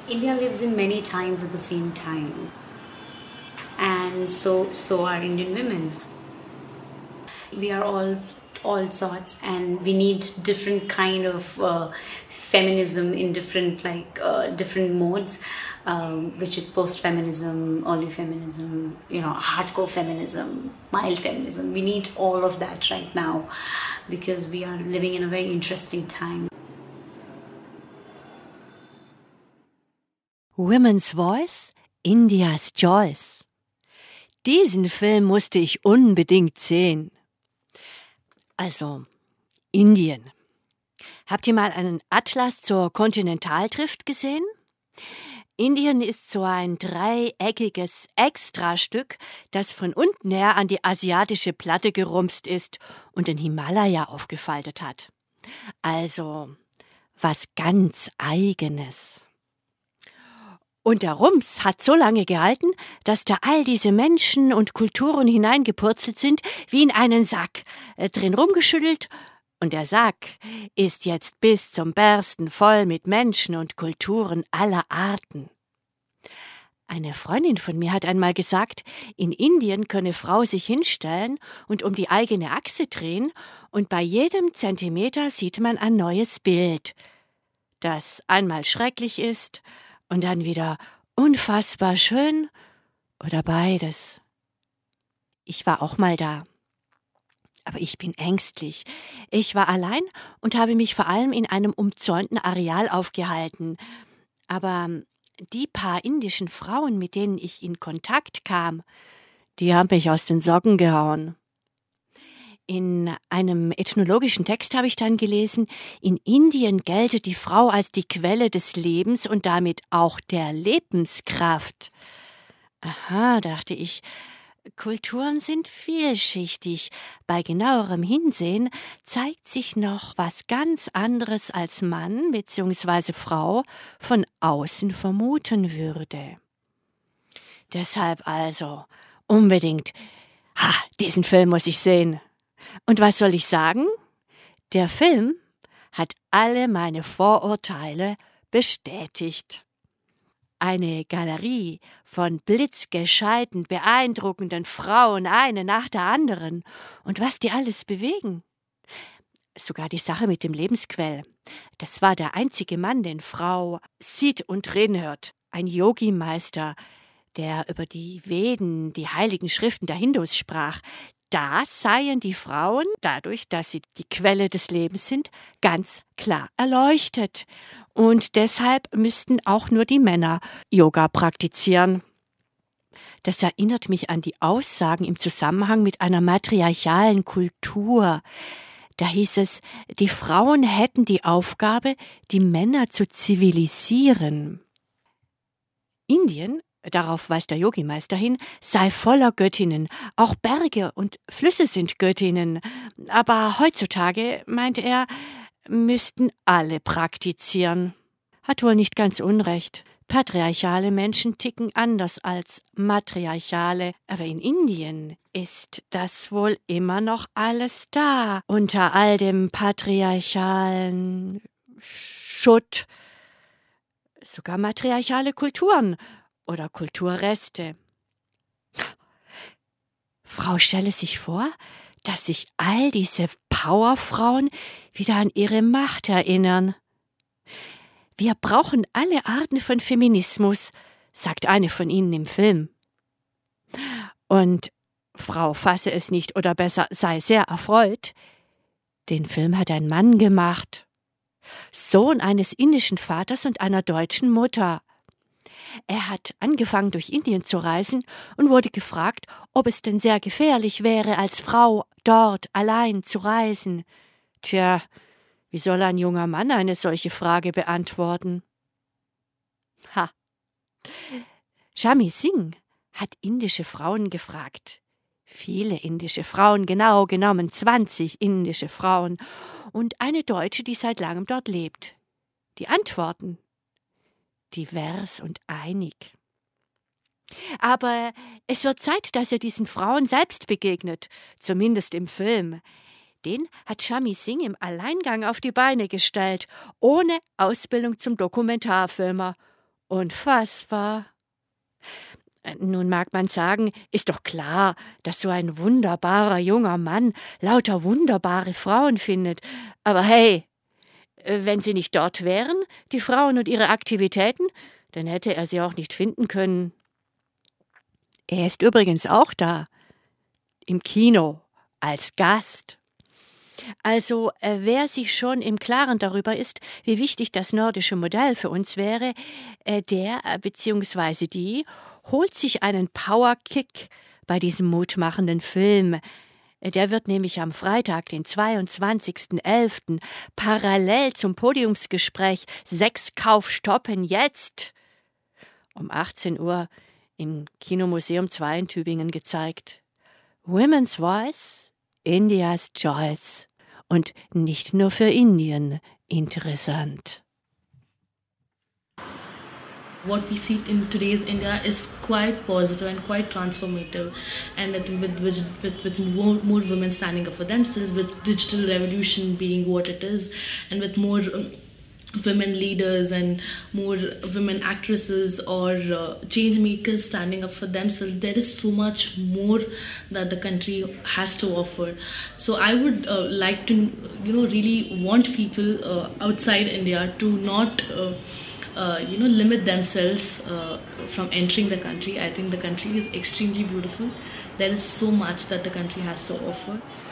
India lives in many times at the same time, and so are Indian women. We are all sorts, and we need different kind of feminism in different different modes, which is post-feminism, early feminism, hardcore feminism, mild feminism. We need all of that right now because we are living in a very interesting time. Women's Voice, India's Choice. Diesen Film musste ich unbedingt sehen. Also, Indien. Habt ihr mal einen Atlas zur Kontinentaltrift gesehen? Indien ist so ein dreieckiges Extrastück, das von unten her an die asiatische Platte gerumst ist und den Himalaya aufgefaltet hat. Also, was ganz Eigenes. Und der Rums hat so lange gehalten, dass da all diese Menschen und Kulturen hineingepurzelt sind, wie in einen Sack, drin rumgeschüttelt, und der Sack ist jetzt bis zum Bersten voll mit Menschen und Kulturen aller Arten. Eine Freundin von mir hat einmal gesagt, in Indien könne Frau sich hinstellen und um die eigene Achse drehen, und bei jedem Zentimeter sieht man ein neues Bild, das einmal schrecklich ist, und dann wieder unfassbar schön oder beides. Ich war auch mal da. Aber ich bin ängstlich. Ich war allein und habe mich vor allem in einem umzäunten Areal aufgehalten. Aber die paar indischen Frauen, mit denen ich in Kontakt kam, die haben mich aus den Socken gehauen. In einem ethnologischen Text habe ich dann gelesen, in Indien gelte die Frau als die Quelle des Lebens und damit auch der Lebenskraft. Aha, dachte ich, Kulturen sind vielschichtig. Bei genauerem Hinsehen zeigt sich noch was ganz anderes, als Mann bzw. Frau von außen vermuten würde. Deshalb also unbedingt, diesen Film muss ich sehen. Und was soll ich sagen? Der Film hat alle meine Vorurteile bestätigt. Eine Galerie von blitzgescheiten, beeindruckenden Frauen, eine nach der anderen. Und was die alles bewegen. Sogar die Sache mit dem Lebensquell. Das war der einzige Mann, den Frau sieht und reden hört. Ein Yogi-Meister, der über die Veden, die heiligen Schriften der Hindus sprach. Da seien die Frauen, dadurch, dass sie die Quelle des Lebens sind, ganz klar erleuchtet. Und deshalb müssten auch nur die Männer Yoga praktizieren. Das erinnert mich an die Aussagen im Zusammenhang mit einer matriarchalen Kultur. Da hieß es, die Frauen hätten die Aufgabe, die Männer zu zivilisieren. Indien, darauf weist der Yogimeister hin, sei voller Göttinnen. Auch Berge und Flüsse sind Göttinnen. Aber heutzutage, meinte er, müssten alle praktizieren. Hat wohl nicht ganz unrecht. Patriarchale Menschen ticken anders als matriarchale. Aber in Indien ist das wohl immer noch alles da. Unter all dem patriarchalen Schutt. Sogar matriarchale Kulturen oder Kulturreste. Frau stelle sich vor, dass sich all diese Powerfrauen wieder an ihre Macht erinnern. Wir brauchen alle Arten von Feminismus, sagt eine von ihnen im Film. Und Frau fasse es nicht oder besser sei sehr erfreut. Den Film hat ein Mann gemacht. Sohn eines indischen Vaters und einer deutschen Mutter. Er hat angefangen, durch Indien zu reisen und wurde gefragt, ob es denn sehr gefährlich wäre, als Frau dort allein zu reisen. Tja, wie soll ein junger Mann eine solche Frage beantworten? Shami Singh hat indische Frauen gefragt. Viele indische Frauen, genau genommen 20 indische Frauen und eine Deutsche, die seit langem dort lebt. Die Antworten divers und einig. Aber es wird Zeit, dass er diesen Frauen selbst begegnet, zumindest im Film. Den hat Shami Singh im Alleingang auf die Beine gestellt, ohne Ausbildung zum Dokumentarfilmer Unfassbar. Nun mag man sagen, ist doch klar, dass so ein wunderbarer junger Mann lauter wunderbare Frauen findet. Aber hey, wenn sie nicht dort wären, die Frauen und ihre Aktivitäten, dann hätte er sie auch nicht finden können. Er ist übrigens auch da, im Kino, als Gast. Also, wer sich schon im Klaren darüber ist, wie wichtig das nordische Modell für uns wäre, der bzw. die holt sich einen Powerkick bei diesem mutmachenden Film. Der wird nämlich am Freitag, den 22.11., parallel zum Podiumsgespräch 6 Kauf stoppen jetzt um 18 Uhr im Kinomuseum 2 in Tübingen gezeigt. Women's Voice, India's Choice. Und nicht nur für Indien interessant. What we see in today's India is quite positive and quite transformative, and with more women standing up for themselves, with digital revolution being what it is, and with more women leaders and more women actresses or change makers standing up for themselves, there is so much more that the country has to offer. So I would like to really want people outside India to not limit themselves from entering the country. I think the country is extremely beautiful. There is so much that the country has to offer.